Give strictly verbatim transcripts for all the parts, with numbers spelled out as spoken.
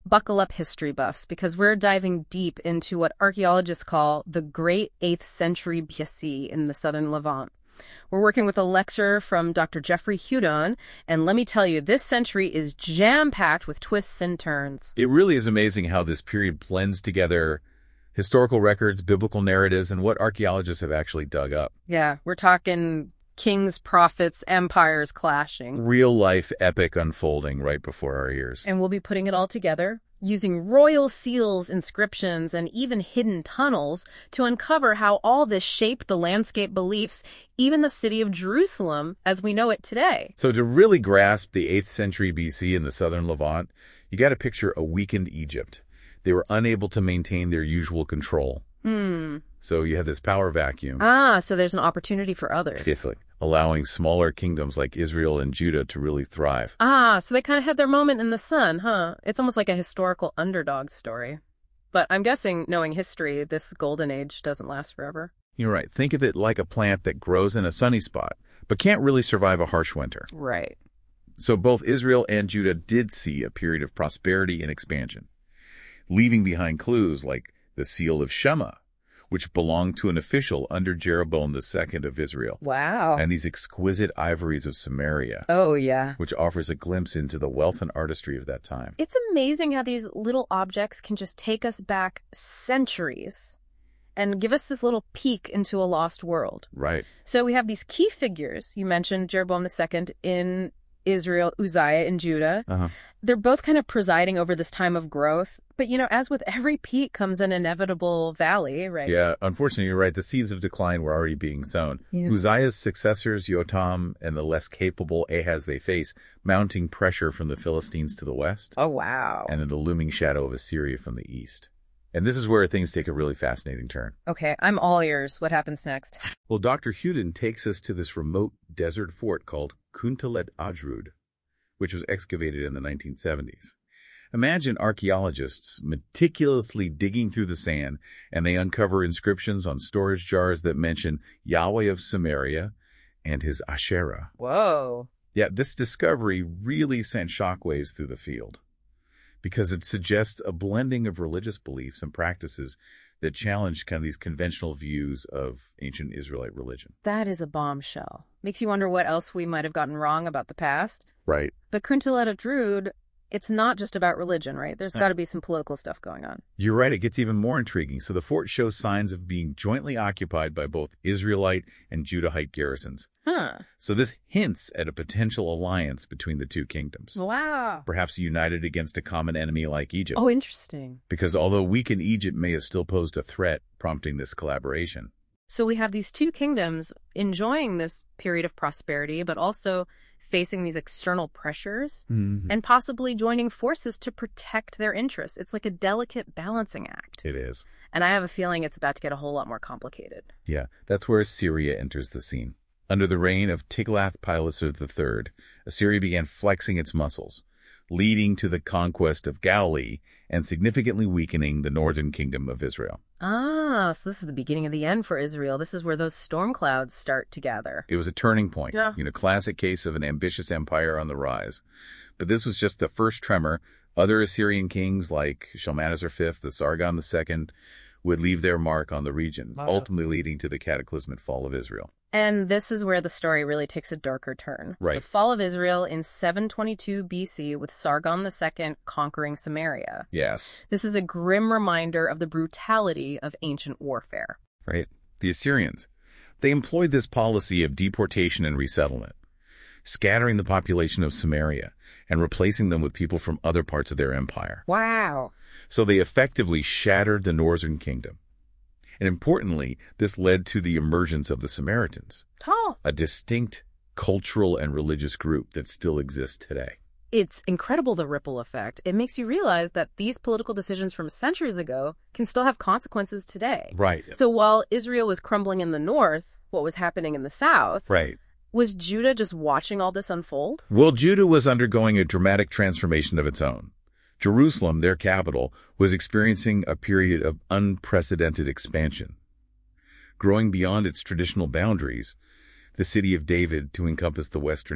buckle up history buffs, because we're diving deep into what archaeologists call the Great eighth Century B C in the southern Levant. We're working with a lecturer from Doctor Jeffrey Hudon, and let me tell you, this century is jam-packed with twists and turns. It really is amazing how this period blends together historical records, biblical narratives, and what archaeologists have actually dug up. Yeah, we're talking kings, prophets, empires clashing. Real-life epic unfolding right before our ears. And we'll be putting it all together, using royal seals, inscriptions, and even hidden tunnels to uncover how all this shaped the landscape beliefs, even the city of Jerusalem as we know it today. So to really grasp the eighth century B C in the southern Levant, you got to picture a weakened Egypt. They were unable to maintain their usual control. Hmm. So you have this power vacuum. Ah, so there's an opportunity for others. Exactly. Allowing smaller kingdoms like Israel and Judah to really thrive. Ah, so they kind of had their moment in the sun, huh? It's almost like a historical underdog story. But I'm guessing, knowing history, this golden age doesn't last forever. You're right. Think of it like a plant that grows in a sunny spot, but can't really survive a harsh winter. Right. So both Israel and Judah did see a period of prosperity and expansion, leaving behind clues like the Seal of Shema, which belonged to an official under Jeroboam the Second of Israel. Wow. And these exquisite ivories of Samaria. Oh, yeah. Which offers a glimpse into the wealth and artistry of that time. It's amazing how these little objects can just take us back centuries and give us this little peek into a lost world. Right. So we have these key figures. You mentioned Jeroboam the Second in Israel, Uzziah in Judah. Uh-huh. They're both kind of presiding over this time of growth. But, you know, as with every peak comes an inevitable valley, right? Yeah, unfortunately, you're right. The seeds of decline were already being sown. Yeah. Uzziah's successors, Yotam, and the less capable Ahaz, they face mounting pressure from the Philistines to the west. Oh, wow. And in the looming shadow of Assyria from the east. And this is where things take a really fascinating turn. Okay, I'm all ears. What happens next? Well, Doctor Hudon takes us to this remote desert fort called Kuntalet Ajrud, which was excavated in the nineteen seventies. Imagine archaeologists meticulously digging through the sand, and they uncover inscriptions on storage jars that mention Yahweh of Samaria and his Asherah. Whoa. Yeah, this discovery really sent shockwaves through the field because it suggests a blending of religious beliefs and practices that challenge kind of these conventional views of ancient Israelite religion. That is a bombshell. Makes you wonder what else we might have gotten wrong about the past. Right. But Kuntalet Ajrud, it's not just about religion, right? There's No. got to be some political stuff going on. You're right. It gets even more intriguing. So the fort shows signs of being jointly occupied by both Israelite and Judahite garrisons. Huh. So this hints at a potential alliance between the two kingdoms, Wow. perhaps united against a common enemy like Egypt. Oh, interesting. Because although weakened Egypt may have still posed a threat, prompting this collaboration. So we have these two kingdoms enjoying this period of prosperity, but also facing these external pressures Mm-hmm. and possibly joining forces to protect their interests. It's like a delicate balancing act. It is. And I have a feeling it's about to get a whole lot more complicated. Yeah, that's where Assyria enters the scene. Under the reign of Tiglath-Pileser the Third, Assyria began flexing its muscles, leading to the conquest of Galilee and significantly weakening the northern kingdom of Israel. Ah, so this is the beginning of the end for Israel. This is where those storm clouds start to gather. It was a turning point, Yeah. you know, classic case of an ambitious empire on the rise. But this was just the first tremor. Other Assyrian kings like Shalmaneser the Fifth, the Sargon the Second, would leave their mark on the region, Wow. ultimately leading to the cataclysmic fall of Israel. And this is where the story really takes a darker turn. Right. The fall of Israel in seven twenty-two B C with Sargon the Second conquering Samaria. Yes. This is a grim reminder of the brutality of ancient warfare. Right. The Assyrians, they employed this policy of deportation and resettlement, scattering the population of Samaria and replacing them with people from other parts of their empire. Wow. So they effectively shattered the northern kingdom. And importantly, this led to the emergence of the Samaritans, Oh. a distinct cultural and religious group that still exists today. It's incredible, the ripple effect. It makes you realize that these political decisions from centuries ago can still have consequences today. Right. So while Israel was crumbling in the north, what was happening in the south, Right. was Judah just watching all this unfold? Well, Judah was undergoing a dramatic transformation of its own. Jerusalem, their capital, was experiencing a period of unprecedented expansion, growing beyond its traditional boundaries, the city of David to encompass the western hill.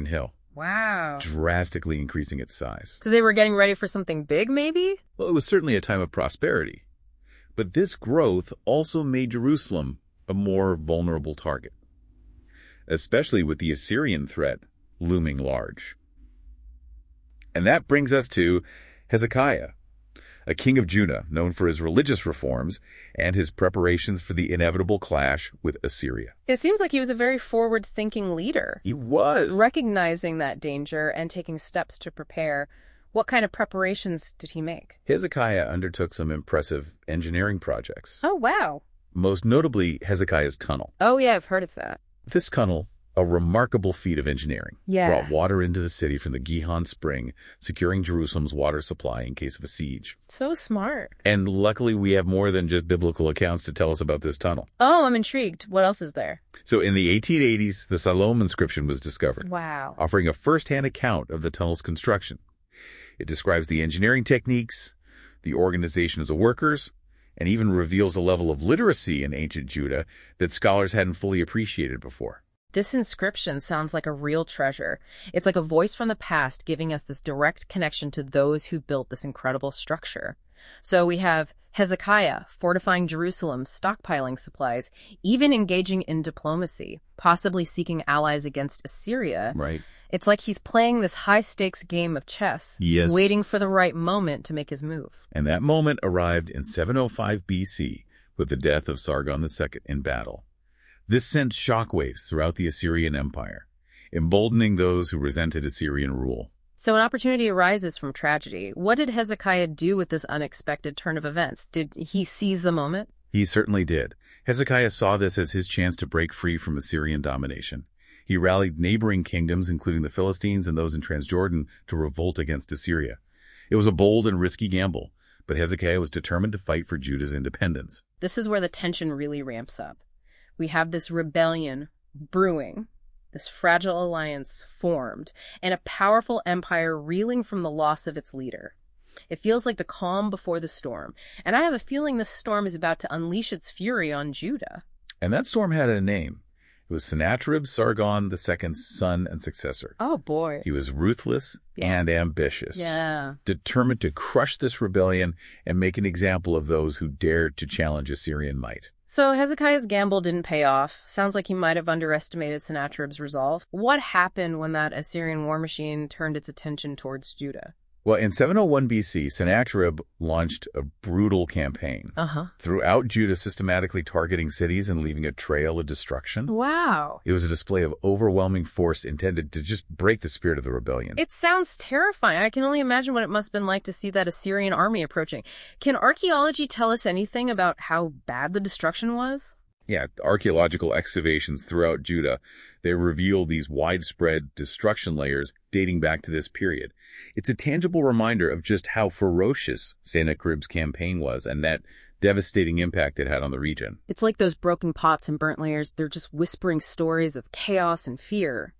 Wow. drastically increasing its size. So they were getting ready for something big, maybe? Well, it was certainly a time of prosperity. But this growth also made Jerusalem a more vulnerable target, especially with the Assyrian threat looming large. And that brings us to Hezekiah, a king of Judah known for his religious reforms and his preparations for the inevitable clash with Assyria. It seems like he was a very forward-thinking leader. He was. Recognizing that danger and taking steps to prepare. What kind of preparations did he make? Hezekiah undertook some impressive engineering projects. Oh, wow. Most notably, Hezekiah's tunnel. Oh, yeah, I've heard of that. This tunnel, a remarkable feat of engineering, Yeah. brought water into the city from the Gihon Spring, securing Jerusalem's water supply in case of a siege. So smart. And luckily, we have more than just biblical accounts to tell us about this tunnel. Oh, I'm intrigued. What else is there? So in the eighteen eighties, the Salome inscription was discovered, Wow. offering a first-hand account of the tunnel's construction. It describes the engineering techniques, the organization of the workers, and even reveals a level of literacy in ancient Judah that scholars hadn't fully appreciated before. This inscription sounds like a real treasure. It's like a voice from the past giving us this direct connection to those who built this incredible structure. So we have Hezekiah fortifying Jerusalem, stockpiling supplies, even engaging in diplomacy, possibly seeking allies against Assyria. Right. It's like he's playing this high-stakes game of chess, Yes. waiting for the right moment to make his move. And that moment arrived in seven oh five B C with the death of Sargon the Second in battle. This sent shockwaves throughout the Assyrian Empire, emboldening those who resented Assyrian rule. So an opportunity arises from tragedy. What did Hezekiah do with this unexpected turn of events? Did he seize the moment? He certainly did. Hezekiah saw this as his chance to break free from Assyrian domination. He rallied neighboring kingdoms, including the Philistines and those in Transjordan, to revolt against Assyria. It was a bold and risky gamble, but Hezekiah was determined to fight for Judah's independence. This is where the tension really ramps up. We have this rebellion brewing, this fragile alliance formed, and a powerful empire reeling from the loss of its leader. It feels like the calm before the storm, and I have a feeling this storm is about to unleash its fury on Judah. And that storm had a name. It was Sennacherib, Sargon the Second's son and successor. Oh, boy. He was ruthless Yeah. and ambitious, Yeah. determined to crush this rebellion and make an example of those who dared to challenge Assyrian might. So Hezekiah's gamble didn't pay off. Sounds like he might have underestimated Sennacherib's resolve. What happened when that Assyrian war machine turned its attention towards Judah? Well, in seven oh one B C, Sennacherib launched a brutal campaign Uh-huh. throughout Judah, systematically targeting cities and leaving a trail of destruction. Wow. It was a display of overwhelming force intended to just break the spirit of the rebellion. It sounds terrifying. I can only imagine what it must have been like to see that Assyrian army approaching. Can archaeology tell us anything about how bad the destruction was? Yeah, archaeological excavations throughout Judah, they reveal these widespread destruction layers dating back to this period. It's a tangible reminder of just how ferocious Sennacherib's campaign was and that devastating impact it had on the region. It's like those broken pots and burnt layers. They're just whispering stories of chaos and fear.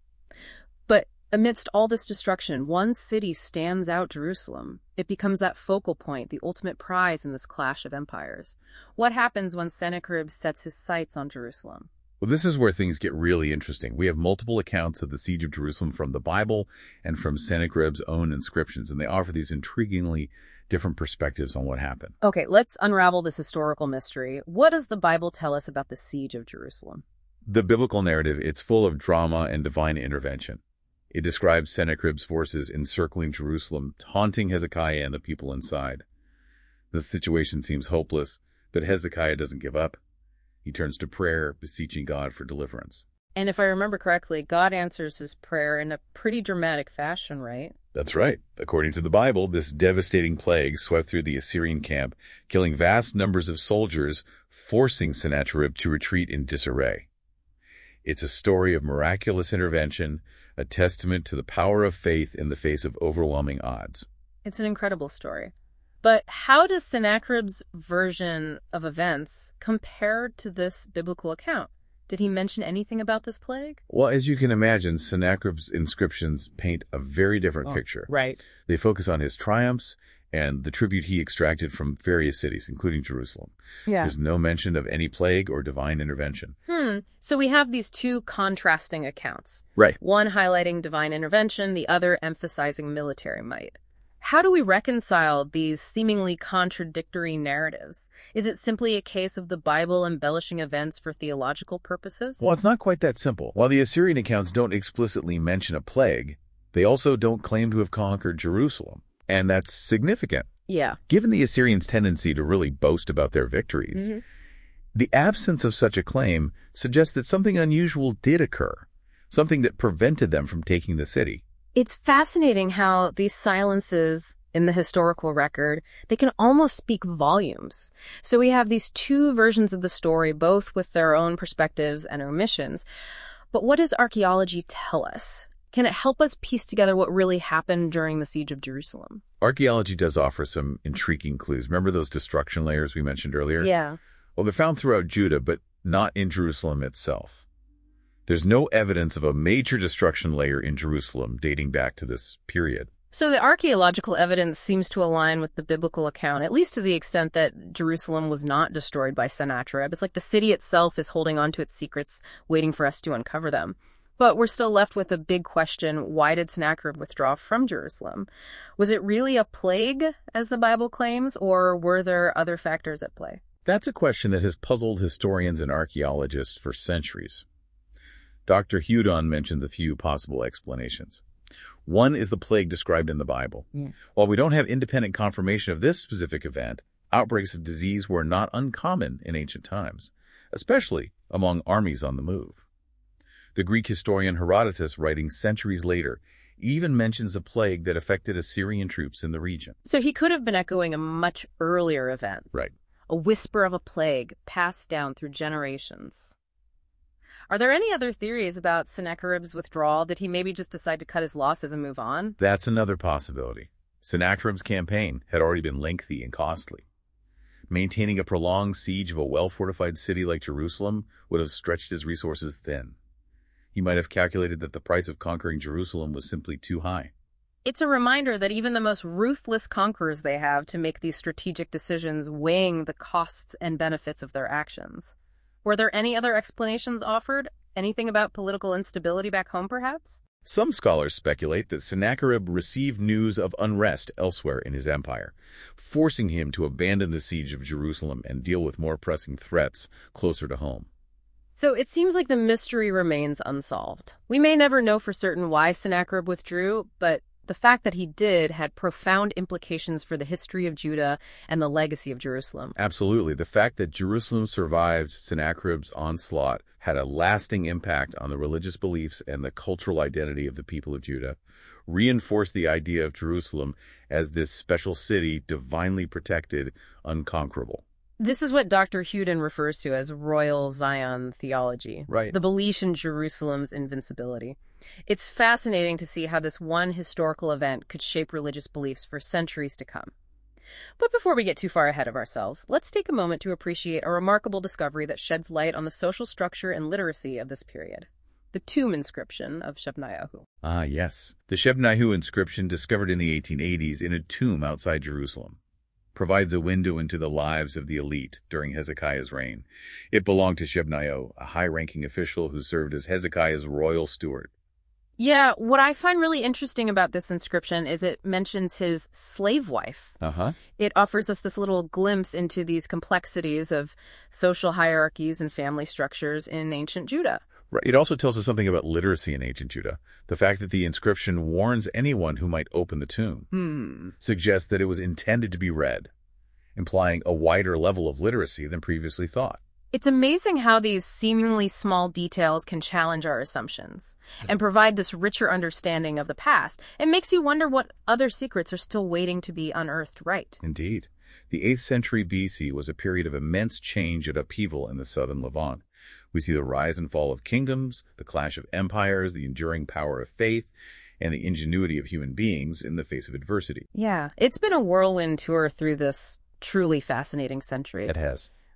But amidst all this destruction, one city stands out: Jerusalem. It becomes that focal point, the ultimate prize in this clash of empires. What happens when Sennacherib sets his sights on Jerusalem? Well, this is where things get really interesting. We have multiple accounts of the siege of Jerusalem from the Bible and from Sennacherib's own inscriptions, and they offer these intriguingly different perspectives on what happened. Okay, let's unravel this historical mystery. What does the Bible tell us about the siege of Jerusalem? The biblical narrative, it's full of drama and divine intervention. It describes Sennacherib's forces encircling Jerusalem, taunting Hezekiah and the people inside. The situation seems hopeless, but Hezekiah doesn't give up. He turns to prayer, beseeching God for deliverance. And if I remember correctly, God answers his prayer in a pretty dramatic fashion, right? That's right. According to the Bible, this devastating plague swept through the Assyrian camp, killing vast numbers of soldiers, forcing Sennacherib to retreat in disarray. It's a story of miraculous intervention, a testament to the power of faith in the face of overwhelming odds. It's an incredible story. But how does Sennacherib's version of events compare to this biblical account? Did he mention anything about this plague? Well, as you can imagine, Sennacherib's inscriptions paint a very different Oh, picture. Right. They focus on his triumphs and the tribute he extracted from various cities, including Jerusalem. Yeah. There's no mention of any plague or divine intervention. Hmm. So we have these two contrasting accounts. Right. One highlighting divine intervention, the other emphasizing military might. How do we reconcile these seemingly contradictory narratives? Is it simply a case of the Bible embellishing events for theological purposes? Well, it's not quite that simple. While the Assyrian accounts don't explicitly mention a plague, they also don't claim to have conquered Jerusalem. And that's significant. Yeah. Given the Assyrians' tendency to really boast about their victories, Mm-hmm. the absence of such a claim suggests that something unusual did occur, something that prevented them from taking the city. It's fascinating how these silences in the historical record, they can almost speak volumes. So we have these two versions of the story, both with their own perspectives and omissions. But what does archaeology tell us? Can it help us piece together what really happened during the siege of Jerusalem? Archaeology does offer some intriguing clues. Remember those destruction layers we mentioned earlier? Yeah. Well, they're found throughout Judah, but not in Jerusalem itself. There's no evidence of a major destruction layer in Jerusalem dating back to this period. So the archaeological evidence seems to align with the biblical account, at least to the extent that Jerusalem was not destroyed by Sennacherib. It's like the city itself is holding on to its secrets, waiting for us to uncover them. But we're still left with a big question: why did Sennacherib withdraw from Jerusalem? Was it really a plague, as the Bible claims, or were there other factors at play? That's a question that has puzzled historians and archaeologists for centuries. Doctor Hudon mentions a few possible explanations. One is the plague described in the Bible. Yeah. While we don't have independent confirmation of this specific event, outbreaks of disease were not uncommon in ancient times, especially among armies on the move. The Greek historian Herodotus, writing centuries later, even mentions a plague that affected Assyrian troops in the region. So he could have been echoing a much earlier event. Right. A whisper of a plague passed down through generations. Are there any other theories about Sennacherib's withdrawal? Did he maybe just decide to cut his losses and move on? That's another possibility. Sennacherib's campaign had already been lengthy and costly. Maintaining a prolonged siege of a well-fortified city like Jerusalem would have stretched his resources thin. He might have calculated that the price of conquering Jerusalem was simply too high. It's a reminder that even the most ruthless conquerors they have to make these strategic decisions, weighing the costs and benefits of their actions. Were there any other explanations offered? Anything about political instability back home, perhaps? Some scholars speculate that Sennacherib received news of unrest elsewhere in his empire, forcing him to abandon the siege of Jerusalem and deal with more pressing threats closer to home. So it seems like the mystery remains unsolved. We may never know for certain why Sennacherib withdrew, but the fact that he did had profound implications for the history of Judah and the legacy of Jerusalem. Absolutely. The fact that Jerusalem survived Sennacherib's onslaught had a lasting impact on the religious beliefs and the cultural identity of the people of Judah, reinforced the idea of Jerusalem as this special city, divinely protected, unconquerable. This is what Doctor Hudon refers to as Royal Zion theology. Right. The belief in Jerusalem's invincibility. It's fascinating to see how this one historical event could shape religious beliefs for centuries to come. But before we get too far ahead of ourselves, let's take a moment to appreciate a remarkable discovery that sheds light on the social structure and literacy of this period. The tomb inscription of Shebnayahu. Ah, yes. The Shebnayahu inscription, discovered in the eighteen eighties in a tomb outside Jerusalem, provides a window into the lives of the elite during Hezekiah's reign. It belonged to Shebnayahu, a high-ranking official who served as Hezekiah's royal steward. Yeah, what I find really interesting about this inscription is it mentions his slave wife. Uh-huh. It offers us this little glimpse into these complexities of social hierarchies and family structures in ancient Judah. Right. It also tells us something about literacy in ancient Judah. The fact that the inscription warns anyone who might open the tomb Hmm. suggests that it was intended to be read, implying a wider level of literacy than previously thought. It's amazing how these seemingly small details can challenge our assumptions and provide this richer understanding of the past. It makes you wonder what other secrets are still waiting to be unearthed, right? Indeed. The eighth century B C was a period of immense change and upheaval in the southern Levant. We see the rise and fall of kingdoms, the clash of empires, the enduring power of faith, and the ingenuity of human beings in the face of adversity. Yeah, it's been a whirlwind tour through this truly fascinating century. It has.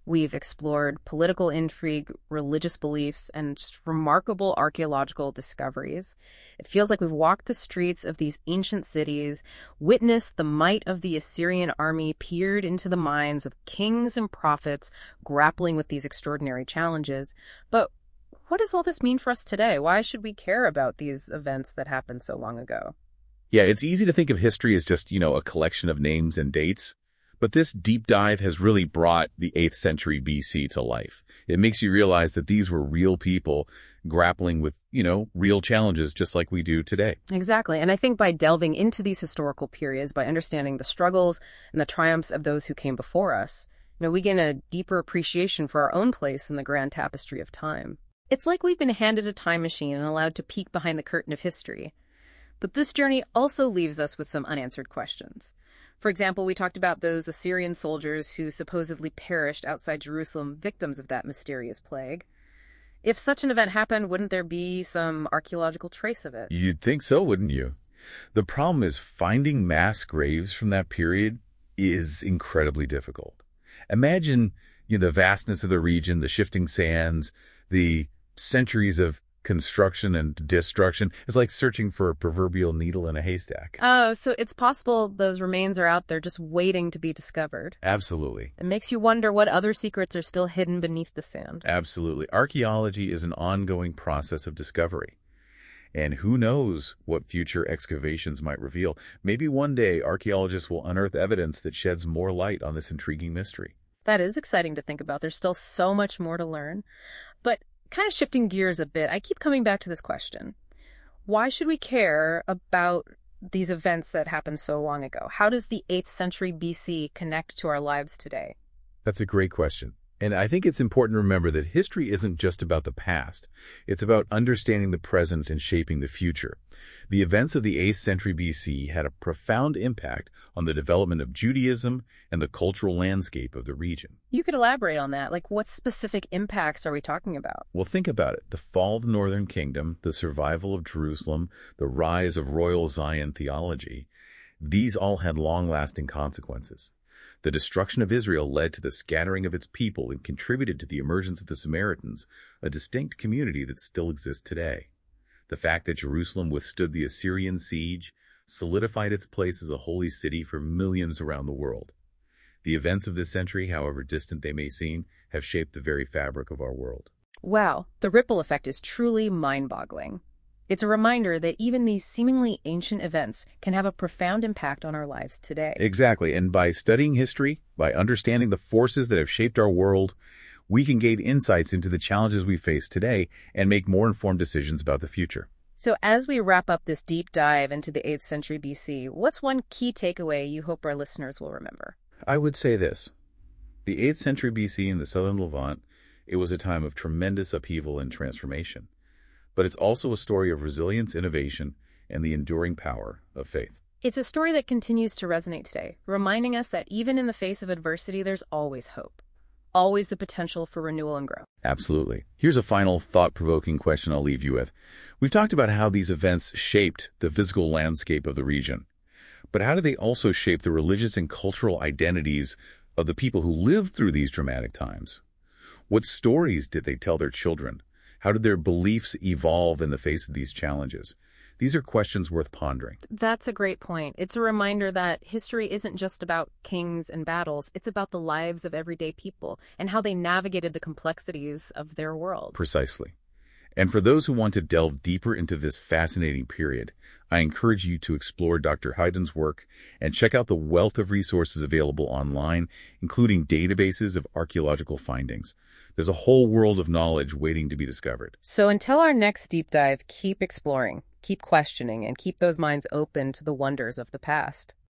We've explored political intrigue, religious beliefs, and just remarkable archaeological discoveries. It feels like we've walked the streets of these ancient cities, witnessed the might of the Assyrian army, peered into the minds of kings and prophets grappling with these extraordinary challenges. But what does all this mean for us today? Why should we care about these events that happened so long ago? Yeah, it's easy to think of history as just, you know, a collection of names and dates. But this deep dive has really brought the eighth century B C to life. It makes you realize that these were real people grappling with, you know, real challenges just like we do today. Exactly. And I think by delving into these historical periods, by understanding the struggles and the triumphs of those who came before us, you know, we gain a deeper appreciation for our own place in the grand tapestry of time. It's like we've been handed a time machine and allowed to peek behind the curtain of history. But this journey also leaves us with some unanswered questions. For example, we talked about those Assyrian soldiers who supposedly perished outside Jerusalem, victims of that mysterious plague. If such an event happened, wouldn't there be some archaeological trace of it? You'd think so, wouldn't you? The problem is finding mass graves from that period is incredibly difficult. Imagine, you know, the vastness of the region, the shifting sands, the centuries of construction and destruction. It's like searching for a proverbial needle in a haystack. Oh, so it's possible those remains are out there just waiting to be discovered. Absolutely. It makes you wonder what other secrets are still hidden beneath the sand. Absolutely. Archaeology is an ongoing process of discovery. And who knows what future excavations might reveal. Maybe one day archaeologists will unearth evidence that sheds more light on this intriguing mystery. That is exciting to think about. There's still so much more to learn. But kind of shifting gears a bit, I keep coming back to this question. Why should we care about these events that happened so long ago? How does the eighth century B C connect to our lives today? That's a great question. And I think it's important to remember that history isn't just about the past. It's about understanding the present and shaping the future. The events of the eighth century B C had a profound impact on the development of Judaism and the cultural landscape of the region. You could elaborate on that. Like, what specific impacts are we talking about? Well, think about it. The fall of the Northern Kingdom, the survival of Jerusalem, the rise of Royal Zion theology, these all had long-lasting consequences. The destruction of Israel led to the scattering of its people and contributed to the emergence of the Samaritans, a distinct community that still exists today. The fact that Jerusalem withstood the Assyrian siege solidified its place as a holy city for millions around the world. The events of this century, however distant they may seem, have shaped the very fabric of our world. Wow, the ripple effect is truly mind-boggling. It's a reminder that even these seemingly ancient events can have a profound impact on our lives today. Exactly, and by studying history, by understanding the forces that have shaped our world, we can gain insights into the challenges we face today and make more informed decisions about the future. So as we wrap up this deep dive into the eighth century B C, what's one key takeaway you hope our listeners will remember? I would say this. The eighth century B C in the southern Levant, it was a time of tremendous upheaval and transformation. But it's also a story of resilience, innovation, and the enduring power of faith. It's a story that continues to resonate today, reminding us that even in the face of adversity, there's always hope. Always the potential for renewal and growth. Absolutely. Here's a final thought-provoking question I'll leave you with. We've talked about how these events shaped the physical landscape of the region. But how do they also shape the religious and cultural identities of the people who lived through these dramatic times? What stories did they tell their children? How did their beliefs evolve in the face of these challenges? These are questions worth pondering. That's a great point. It's a reminder that history isn't just about kings and battles. It's about the lives of everyday people and how they navigated the complexities of their world. Precisely. And for those who want to delve deeper into this fascinating period, I encourage you to explore Doctor Hyden's work and check out the wealth of resources available online, including databases of archaeological findings. There's a whole world of knowledge waiting to be discovered. So until our next deep dive, keep exploring, keep questioning, and keep those minds open to the wonders of the past.